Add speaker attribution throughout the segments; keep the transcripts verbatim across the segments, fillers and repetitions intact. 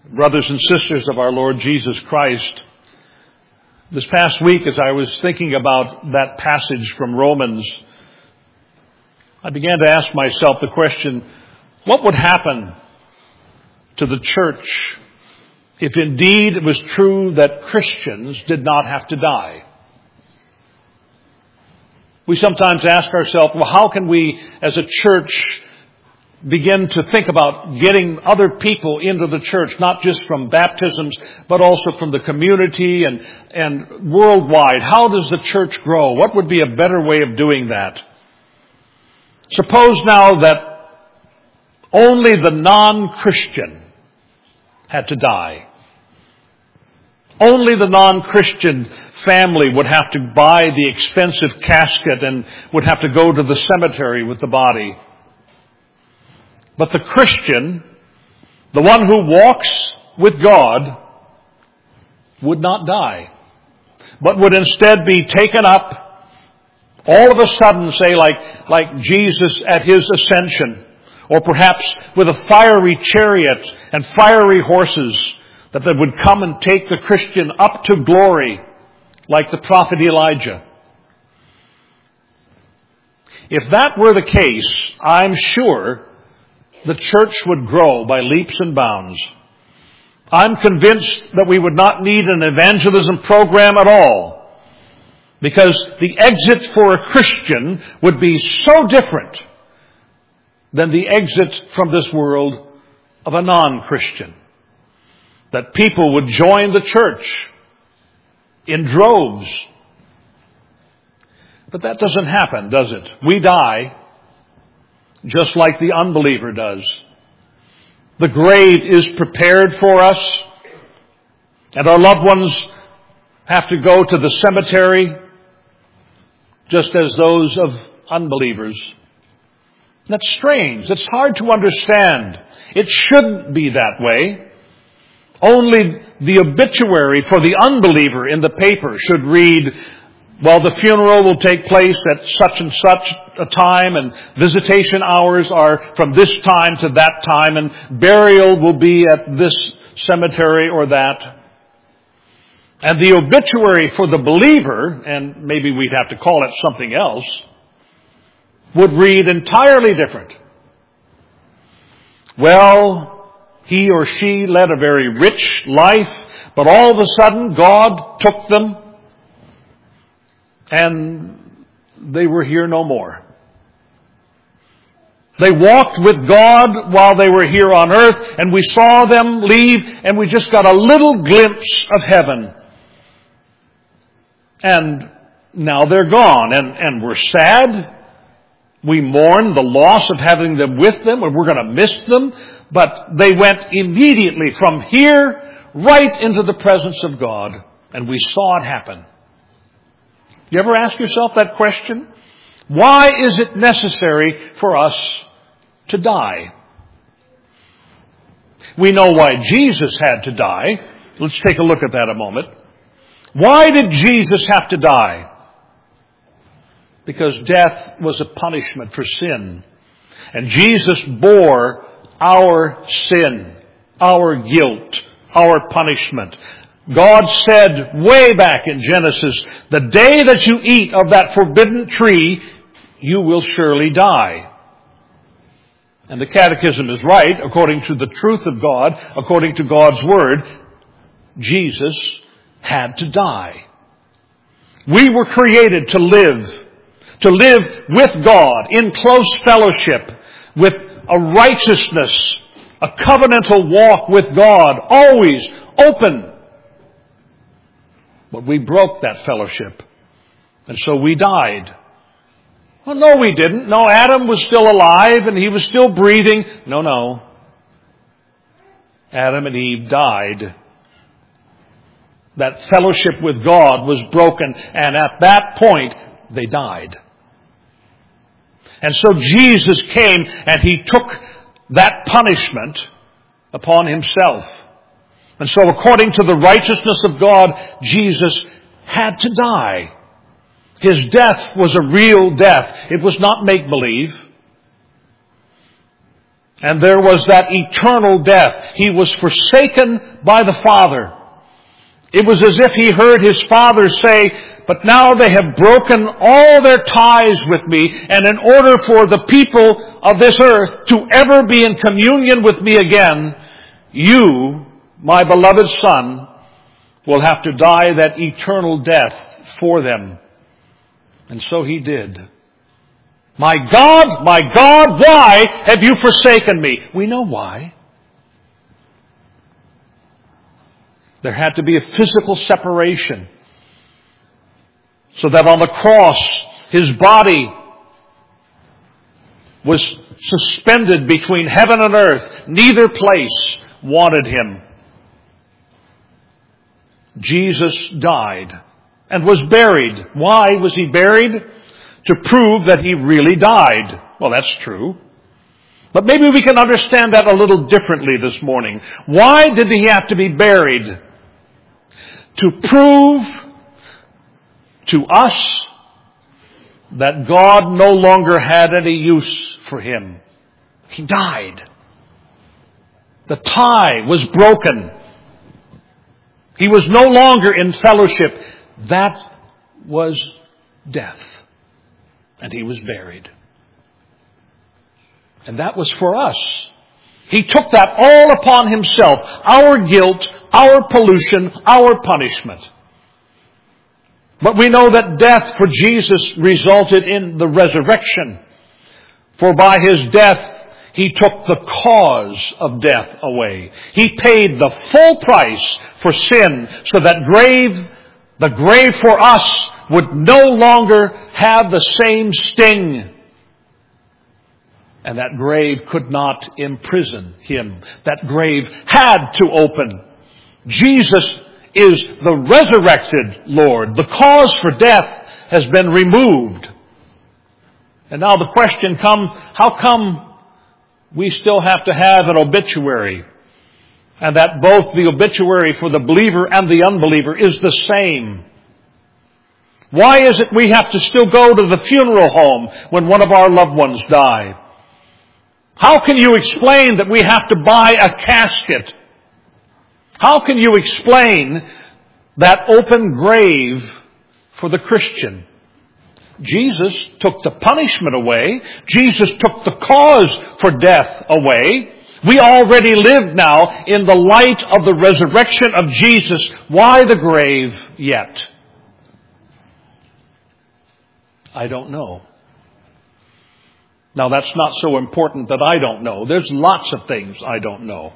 Speaker 1: Brothers and sisters of our Lord Jesus Christ, this past week as I was thinking about that passage from Romans, I began to ask myself the question, what would happen to the church if indeed it was true that Christians did not have to die? We sometimes ask ourselves, well, how can we as a church begin to think about getting other people into the church, not just from baptisms, but also from the community and, and worldwide? How does the church grow? What would be a better way of doing that? Suppose now that only the non-Christian had to die. Only the non-Christian family would have to buy the expensive casket and would have to go to the cemetery with the body. But the Christian, the one who walks with God, would not die, but would instead be taken up all of a sudden, say like, like Jesus at his ascension, or perhaps with a fiery chariot and fiery horses that they would come and take the Christian up to glory like the prophet Elijah. If that were the case, I'm sure the church would grow by leaps and bounds. I'm convinced that we would not need an evangelism program at all, because the exit for a Christian would be so different than the exit from this world of a non-Christian, that people would join the church in droves. But that doesn't happen, does it? We die just like the unbeliever does. The grave is prepared for us, and our loved ones have to go to the cemetery just as those of unbelievers. That's strange. It's hard to understand. It shouldn't be that way. Only the obituary for the unbeliever in the paper should read, well, the funeral will take place at such and such a time, and visitation hours are from this time to that time, and burial will be at this cemetery or that. And the obituary for the believer, and maybe we'd have to call it something else, would read entirely different. Well, he or she led a very rich life, but all of a sudden God took them and they were here no more. They walked with God while they were here on earth, and we saw them leave, and we just got a little glimpse of heaven. And now they're gone, and, and we're sad. We mourn the loss of having them with them, and we're going to miss them. But they went immediately from here right into the presence of God, and we saw it happen. You ever ask yourself that question? Why is it necessary for us to die? We know why Jesus had to die. Let's take a look at that a moment. Why did Jesus have to die? Because death was a punishment for sin. And Jesus bore our sin, our guilt, our punishment. God said way back in Genesis, the day that you eat of that forbidden tree, you will surely die. And the Catechism is right, according to the truth of God, according to God's Word, Jesus had to die. We were created to live, to live with God in close fellowship, with a righteousness, a covenantal walk with God, always open. But we broke that fellowship, and so we died. Well, no, we didn't. No, Adam was still alive, and he was still breathing. No, no. Adam and Eve died. That fellowship with God was broken, and at that point, they died. And so Jesus came, and he took that punishment upon himself. And so according to the righteousness of God, Jesus had to die. His death was a real death. It was not make-believe. And there was that eternal death. He was forsaken by the Father. It was as if he heard his Father say, but now they have broken all their ties with me, and in order for the people of this earth to ever be in communion with me again, you, my beloved Son, will have to die that eternal death for them. And so he did. My God, my God, why have you forsaken me? We know why. There had to be a physical separation, so that on the cross, his body was suspended between heaven and earth. Neither place wanted him. Jesus died and was buried. Why was he buried? To prove that he really died. Well, that's true. But maybe we can understand that a little differently this morning. Why did he have to be buried? To prove to us that God no longer had any use for him. He died. The tie was broken. He was no longer in fellowship. That was death. And he was buried. And that was for us. He took that all upon himself. Our guilt, our pollution, our punishment. But we know that death for Jesus resulted in the resurrection. For by his death, he took the cause of death away. He paid the full price for sin, so that grave, the grave for us, would no longer have the same sting. And that grave could not imprison him. That grave had to open. Jesus is the resurrected Lord. The cause for death has been removed. And now the question comes, how come we still have to have an obituary? And that both the obituary for the believer and the unbeliever is the same. Why is it we have to still go to the funeral home when one of our loved ones die? How can you explain that we have to buy a casket? How can you explain that open grave for the Christian? Jesus took the punishment away. Jesus took the cause for death away. We already live now in the light of the resurrection of Jesus. Why the grave yet? I don't know. Now, that's not so important that I don't know. There's lots of things I don't know.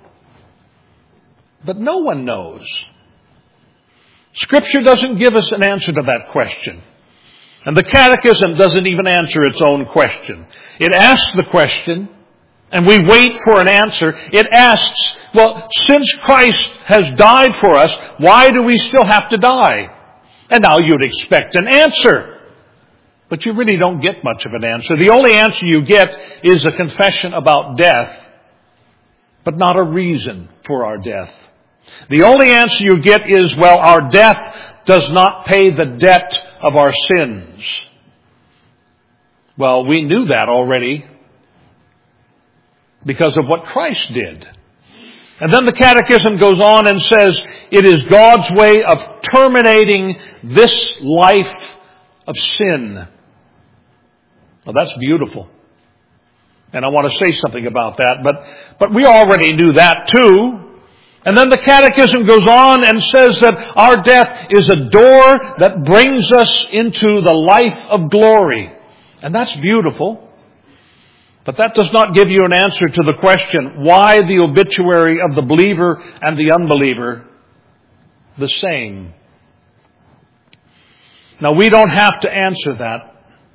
Speaker 1: But no one knows. Scripture doesn't give us an answer to that question. And the Catechism doesn't even answer its own question. It asks the question, and we wait for an answer. It asks, well, since Christ has died for us, why do we still have to die? And now you'd expect an answer. But you really don't get much of an answer. The only answer you get is a confession about death, but not a reason for our death. The only answer you get is, well, our death does not pay the debt of our sins. Well, we knew that already because of what Christ did. And then the Catechism goes on and says, it is God's way of terminating this life of sin. Well, that's beautiful. And I want to say something about that, but, but we already knew that too. And then the Catechism goes on and says that our death is a door that brings us into the life of glory. And that's beautiful. But that does not give you an answer to the question, why the obituary of the believer and the unbeliever the same? Now, we don't have to answer that.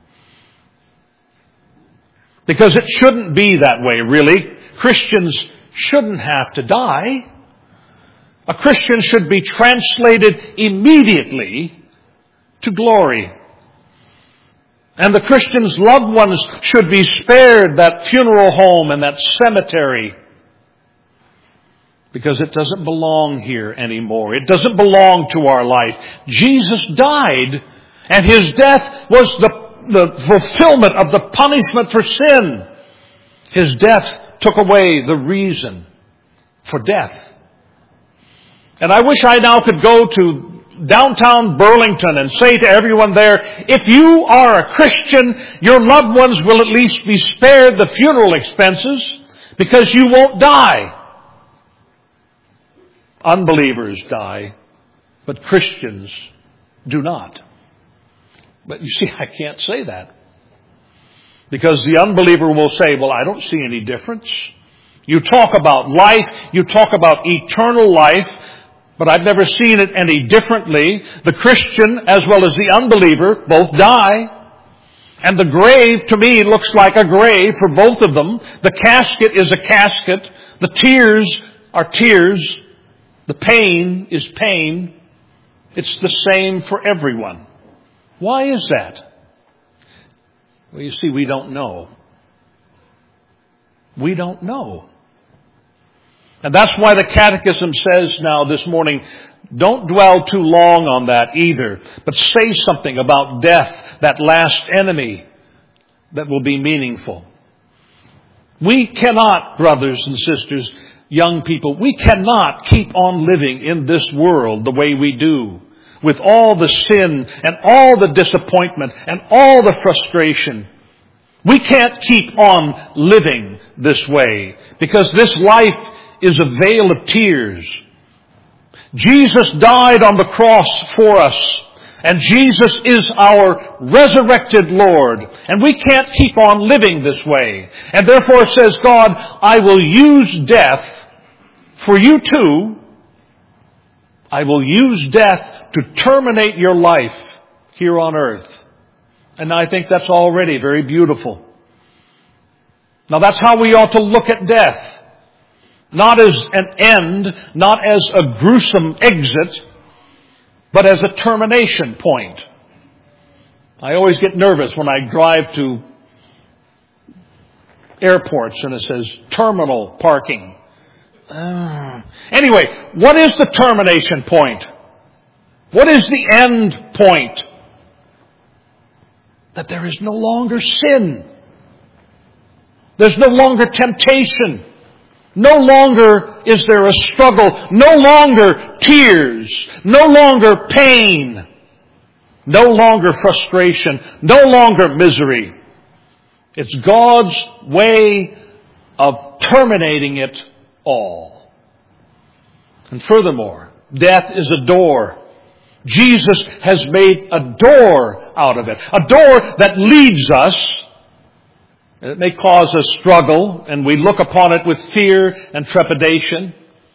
Speaker 1: Because it shouldn't be that way, really. Christians shouldn't have to die. A Christian should be translated immediately to glory. And the Christian's loved ones should be spared that funeral home and that cemetery. Because it doesn't belong here anymore. It doesn't belong to our life. Jesus died, and his death was the, the fulfillment of the punishment for sin. His death took away the reason for death. And I wish I now could go to downtown Burlington and say to everyone there, if you are a Christian, your loved ones will at least be spared the funeral expenses because you won't die. Unbelievers die, but Christians do not. But you see, I can't say that. Because the unbeliever will say, well, I don't see any difference. You talk about life, you talk about eternal life, but I've never seen it any differently. The Christian as well as the unbeliever both die. And the grave to me looks like a grave for both of them. The casket is a casket. The tears are tears. The pain is pain. It's the same for everyone. Why is that? Well, you see, we don't know. We don't know. And that's why the Catechism says now this morning, don't dwell too long on that either, but say something about death, that last enemy, that will be meaningful. We cannot, brothers and sisters, young people, we cannot keep on living in this world the way we do, with all the sin and all the disappointment and all the frustration. We can't keep on living this way, because this life is a vale of tears. Jesus died on the cross for us, and Jesus is our resurrected Lord, and we can't keep on living this way. And therefore says God, I will use death for you too. I will use death to terminate your life here on earth. And I think that's already very beautiful. Now that's how we ought to look at death. Not as an end, not as a gruesome exit, but as a termination point. I always get nervous when I drive to airports and it says terminal parking. Uh, anyway, what is the termination point? What is the end point? That there is no longer sin. There's no longer temptation. No longer is there a struggle. No longer tears. No longer pain. No longer frustration. No longer misery. It's God's way of terminating it all. And furthermore, death is a door. Jesus has made a door out of it. A door that leads us. And it may cause a struggle, and we look upon it with fear and trepidation.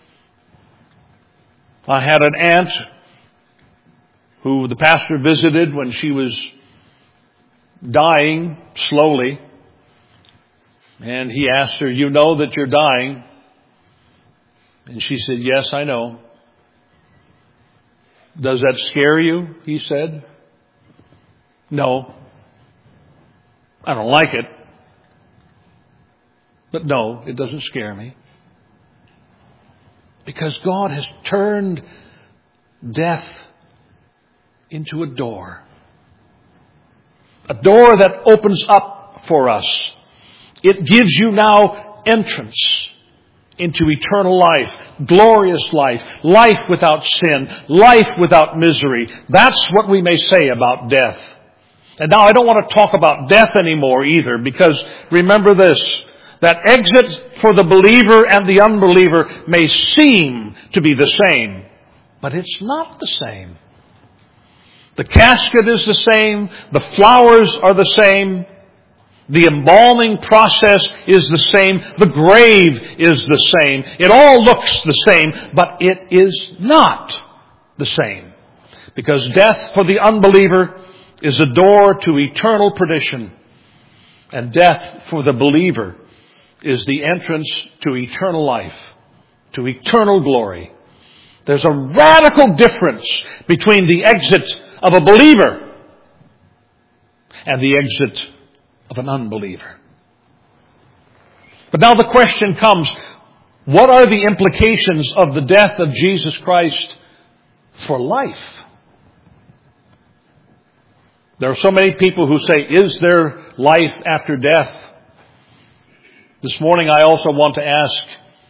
Speaker 1: I had an aunt who the pastor visited when she was dying slowly. And he asked her, you know that you're dying? And she said, yes, I know. Does that scare you? He said. No. I don't like it. But no, it doesn't scare me. Because God has turned death into a door. A door that opens up for us. It gives you now entrance into eternal life, glorious life, life without sin, life without misery. That's what we may say about death. And now I don't want to talk about death anymore either, because remember this, that exit for the believer and the unbeliever may seem to be the same, but it's not the same. The casket is the same, the flowers are the same, the embalming process is the same, the grave is the same. It all looks the same, but it is not the same. Because death for the unbeliever is a door to eternal perdition, and death for the believer is the entrance to eternal life, to eternal glory. There's a radical difference between the exit of a believer and the exit of an unbeliever. But now the question comes, what are the implications of the death of Jesus Christ for life? There are so many people who say, is there life after death? This morning I also want to ask,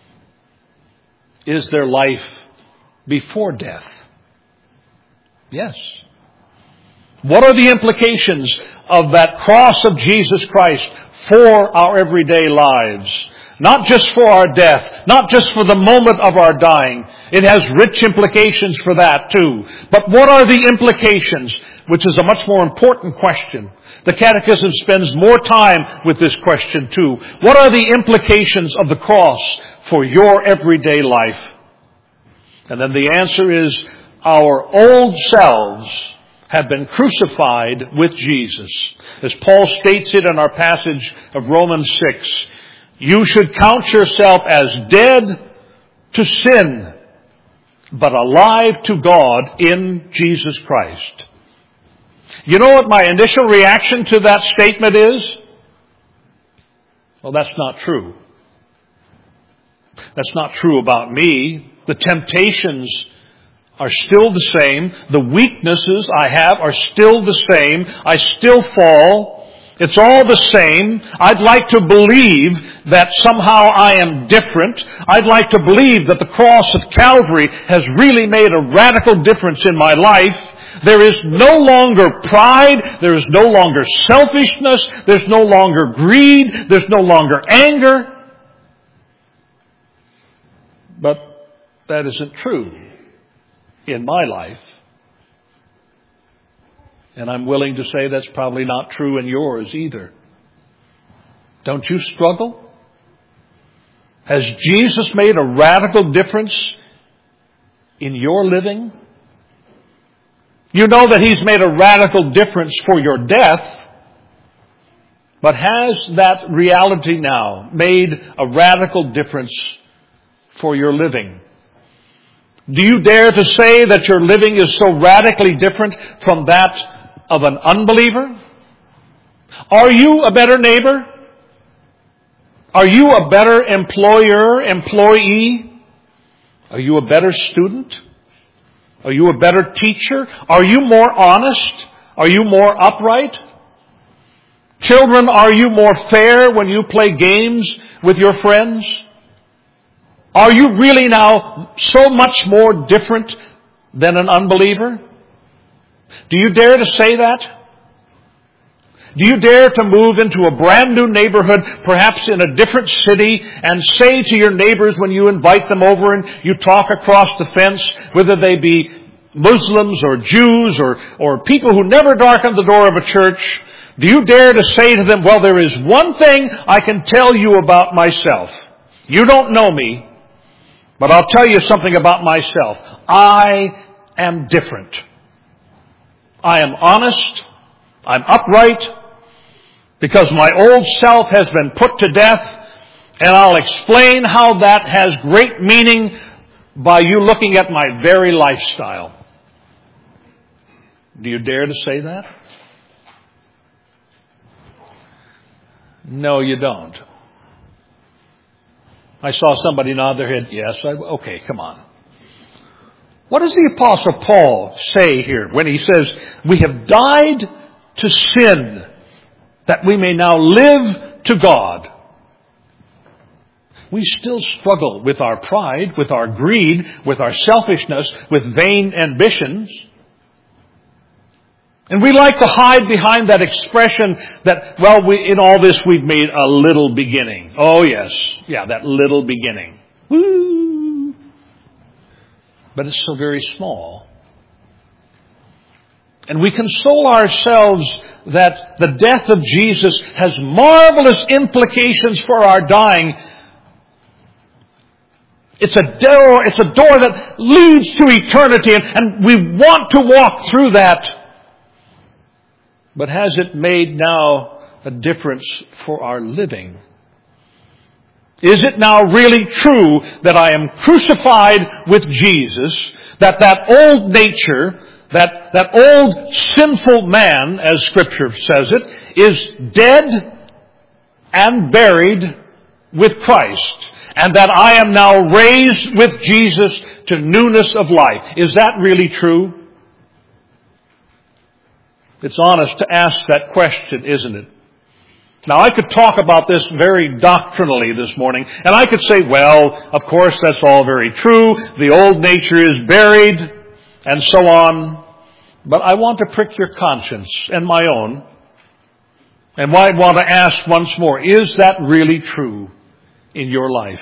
Speaker 1: is there life before death? Yes. What are the implications of that cross of Jesus Christ for our everyday lives? Not just for our death, not just for the moment of our dying. It has rich implications for that too. But what are the implications? Which is a much more important question. The Catechism spends more time with this question too. What are the implications of the cross for your everyday life? And then the answer is, our old selves have been crucified with Jesus. As Paul states it in our passage of Romans six, you should count yourself as dead to sin, but alive to God in Jesus Christ. You know what my initial reaction to that statement is? Well, that's not true. That's not true about me. The temptations are still the same. The weaknesses I have are still the same. I still fall. It's all the same. I'd like to believe that somehow I am different. I'd like to believe that the cross of Calvary has really made a radical difference in my life. There is no longer pride. There is no longer selfishness. There's no longer greed. There's no longer anger. But that isn't true in my life. And I'm willing to say that's probably not true in yours either. Don't you struggle? Has Jesus made a radical difference in your living? You know that He's made a radical difference for your death. But has that reality now made a radical difference for your living? Do you dare to say that your living is so radically different from that of an unbeliever? Are you a better neighbor? Are you a better employer, employee? Are you a better student? Are you a better teacher? Are you more honest? Are you more upright? Children, are you more fair when you play games with your friends? Are you really now so much more different than an unbeliever? Do you dare to say that? Do you dare to move into a brand new neighborhood, perhaps in a different city, and say to your neighbors when you invite them over and you talk across the fence, whether they be Muslims or Jews or, or people who never darken the door of a church, do you dare to say to them, well, there is one thing I can tell you about myself. You don't know me, but I'll tell you something about myself. I am different. I am honest. I'm upright. Because my old self has been put to death. And I'll explain how that has great meaning by you looking at my very lifestyle. Do you dare to say that? No, you don't. I saw somebody nod their head. Yes. I, okay, come on. What does the Apostle Paul say here when he says, we have died to sin that we may now live to God? We still struggle with our pride, with our greed, with our selfishness, with vain ambitions. And we like to hide behind that expression that, well, we, in all this we've made a little beginning. Oh yes, yeah, that little beginning. Woo! But it's so very small. And we console ourselves that the death of Jesus has marvelous implications for our dying. It's a door, it's a door that leads to eternity, and, and we want to walk through that. But has it made now a difference for our living? Is it now really true that I am crucified with Jesus, that that old nature, that, that old sinful man, as Scripture says it, is dead and buried with Christ, and that I am now raised with Jesus to newness of life? Is that really true? It's honest to ask that question, isn't it? Now, I could talk about this very doctrinally this morning, and I could say, well, of course, that's all very true. The old nature is buried, and so on. But I want to prick your conscience and my own, and I want to ask once more, is that really true in your life?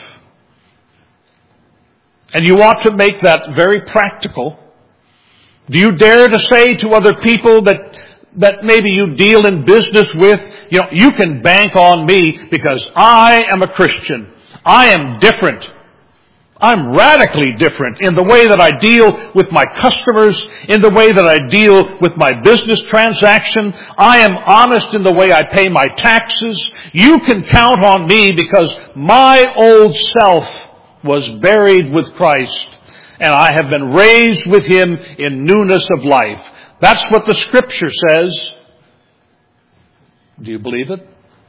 Speaker 1: And you ought to make that very practical. Do you dare to say to other people that that maybe you deal in business with, you know, you can bank on me because I am a Christian. I am different. I'm radically different in the way that I deal with my customers, in the way that I deal with my business transaction. I am honest in the way I pay my taxes. You can count on me because my old self was buried with Christ, and I have been raised with Him in newness of life. That's what the Scripture says. Do you believe it?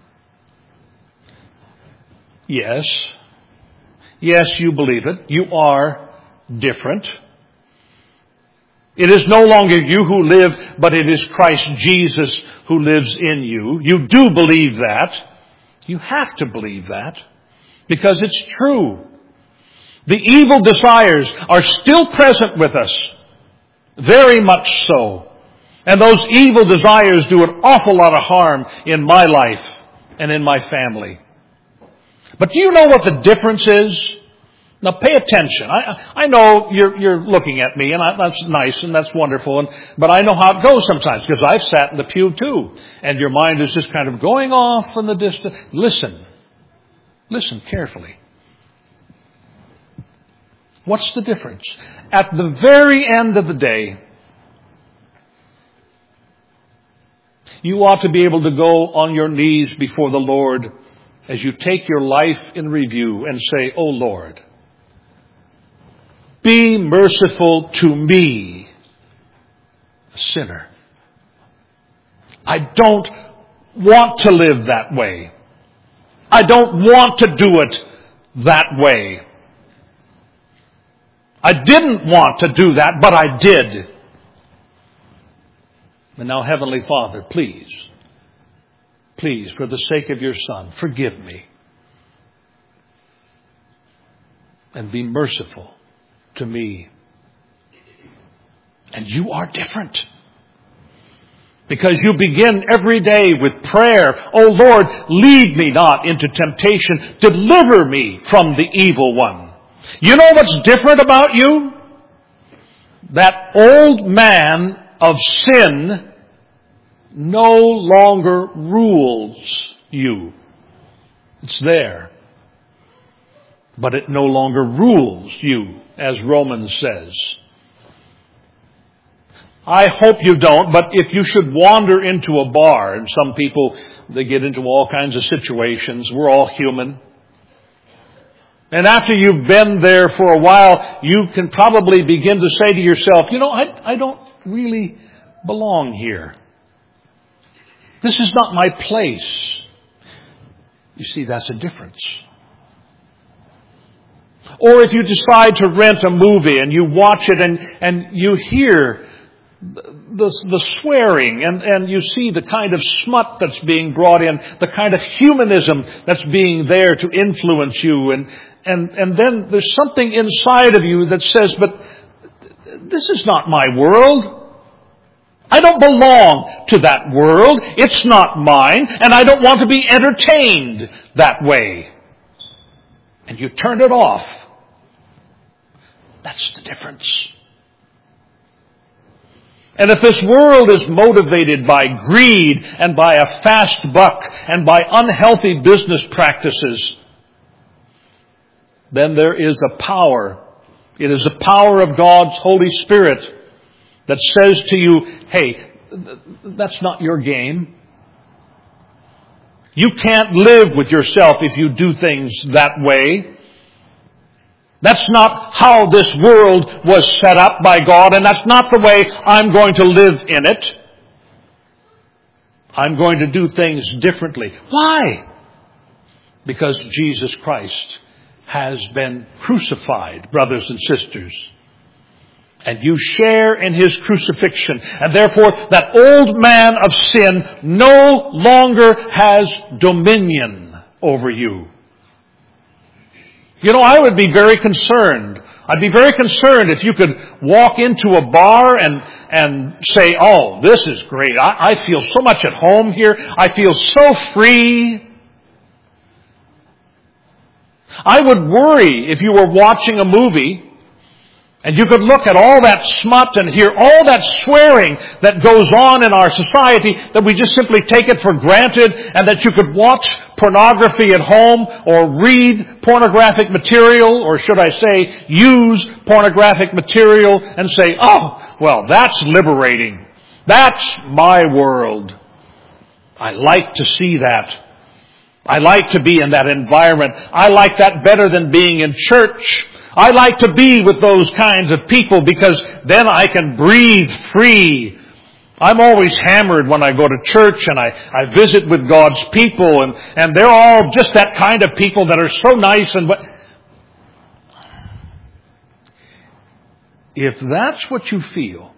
Speaker 1: Yes. Yes, you believe it. You are different. It is no longer you who live, but it is Christ Jesus who lives in you. You do believe that. You have to believe that because it's true. The evil desires are still present with us. Very much so. And those evil desires do an awful lot of harm in my life and in my family. But do you know what the difference is? Now pay attention. I, I know you're, you're looking at me, and I, that's nice and that's wonderful, and, but I know how it goes sometimes because I've sat in the pew too. And your mind is just kind of going off in the distance. Listen. Listen carefully. What's the difference? At the very end of the day, you ought to be able to go on your knees before the Lord as you take your life in review and say, "Oh Lord, be merciful to me, a sinner. I don't want to live that way. I don't want to do it that way. I didn't want to do that, but I did. And now, Heavenly Father, please, please, for the sake of your Son, forgive me. And be merciful to me." And you are different. Because you begin every day with prayer. "Oh Lord, lead me not into temptation. Deliver me from the evil one." You know what's different about you? That old man of sin no longer rules you. It's there. But it no longer rules you, as Romans says. I hope you don't, but if you should wander into a bar, and some people, they get into all kinds of situations. We're all human. And after you've been there for a while, you can probably begin to say to yourself, you know, I, I don't really belong here. This is not my place. You see, that's a difference. Or if you decide to rent a movie and you watch it and, and you hear the, the swearing and, and you see the kind of smut that's being brought in, the kind of humanism that's being there to influence you, and, and, and then there's something inside of you that says, but this is not my world. I don't belong to that world. It's not mine, and I don't want to be entertained that way. And you turn it off. That's the difference. And if this world is motivated by greed and by a fast buck and by unhealthy business practices, then there is a power. It is the power of God's Holy Spirit that says to you, hey, that's not your game. You can't live with yourself if you do things that way. That's not how this world was set up by God, and that's not the way I'm going to live in it. I'm going to do things differently. Why? Because Jesus Christ has been crucified, brothers and sisters. And you share in His crucifixion. And therefore, that old man of sin no longer has dominion over you. You know, I would be very concerned. I'd be very concerned if you could walk into a bar and, and say, oh, this is great. I, I feel so much at home here. I feel so free. I would worry if you were watching a movie and you could look at all that smut and hear all that swearing that goes on in our society, that we just simply take it for granted, and that you could watch pornography at home or read pornographic material, or should I say, use pornographic material and say, oh, well, that's liberating. That's my world. I like to see that. I like to be in that environment. I like that better than being in church. I like to be with those kinds of people because then I can breathe free. I'm always hammered when I go to church and I, I visit with God's people, and, and they're all just that kind of people that are so nice. And if that's what you feel,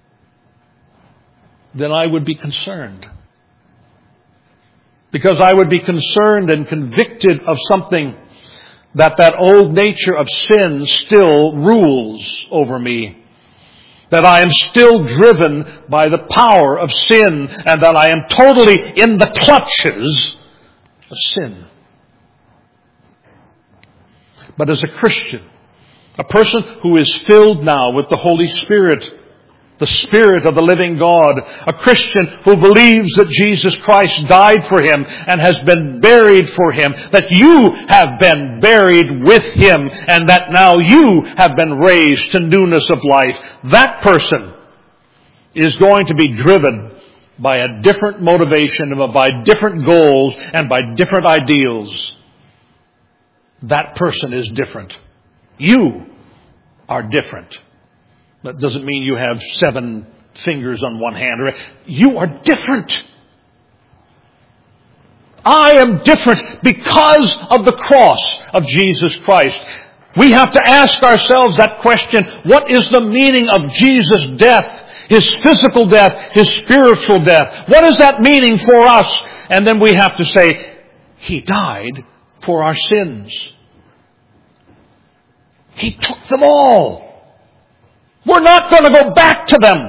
Speaker 1: then I would be concerned. Because I would be concerned and convicted of something, that that old nature of sin still rules over me. That I am still driven by the power of sin, and that I am totally in the clutches of sin. But as a Christian, a person who is filled now with the Holy Spirit, the Spirit of the living God, a Christian who believes that Jesus Christ died for him and has been buried for him, that you have been buried with him, and that now you have been raised to newness of life, that person is going to be driven by a different motivation, by different goals, and by different ideals. That person is different. You are different. That doesn't mean you have seven fingers on one hand. You are different. I am different because of the cross of Jesus Christ. We have to ask ourselves that question: what is the meaning of Jesus' death? His physical death, His spiritual death. What is that meaning for us? And then we have to say, He died for our sins. He took them all. We're not going to go back to them.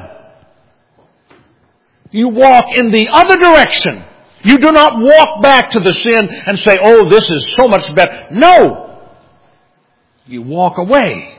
Speaker 1: You walk in the other direction. You do not walk back to the sin and say, oh, this is so much better. No. You walk away.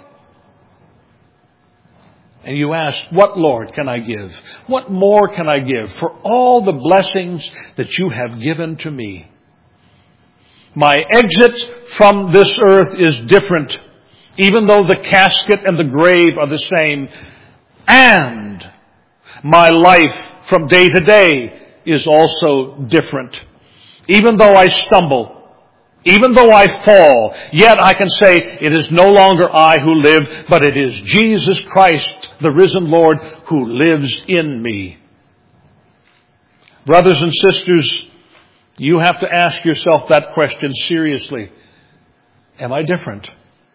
Speaker 1: And you ask, what, Lord, can I give? What more can I give for all the blessings that you have given to me? My exit from this earth is different, even though the casket and the grave are the same. And my life from day to day is also different. Even though I stumble, even though I fall, yet I can say it is no longer I who live, but it is Jesus Christ, the risen Lord, who lives in me. Brothers and sisters, you have to ask yourself that question seriously. Am I different?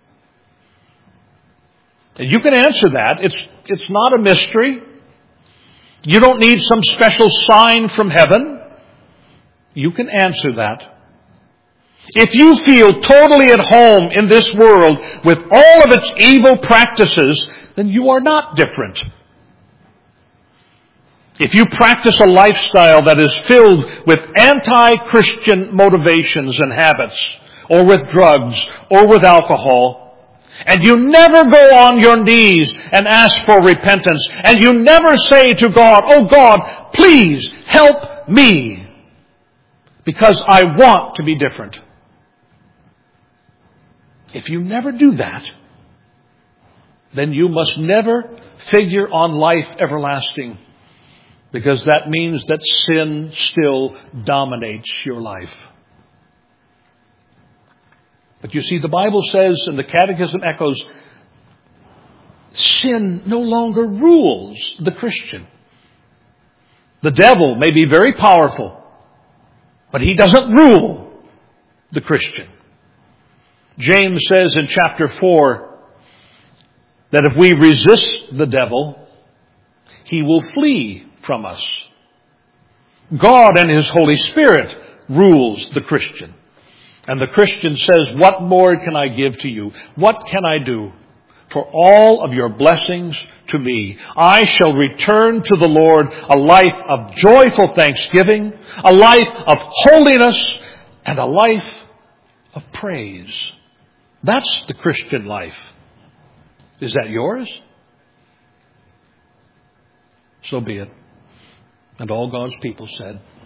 Speaker 1: And you can answer that. It's, it's not a mystery. You don't need some special sign from heaven. You can answer that. If you feel totally at home in this world with all of its evil practices, then you are not different. If you practice a lifestyle that is filled with anti-Christian motivations and habits, or with drugs, or with alcohol, and you never go on your knees and ask for repentance, and you never say to God, oh God, please help me, because I want to be different. If you never do that, then you must never figure on life everlasting, because that means that sin still dominates your life. But you see, the Bible says, and the Catechism echoes, sin no longer rules the Christian. The devil may be very powerful, but he doesn't rule the Christian. James says in chapter four, that if we resist the devil, he will flee from us. God and His Holy Spirit rules the Christian. And the Christian says, what more can I give to you? What can I do for all of your blessings to me? I shall return to the Lord a life of joyful thanksgiving, a life of holiness, and a life of praise. That's the Christian life. Is that yours? So be it. And all God's people said,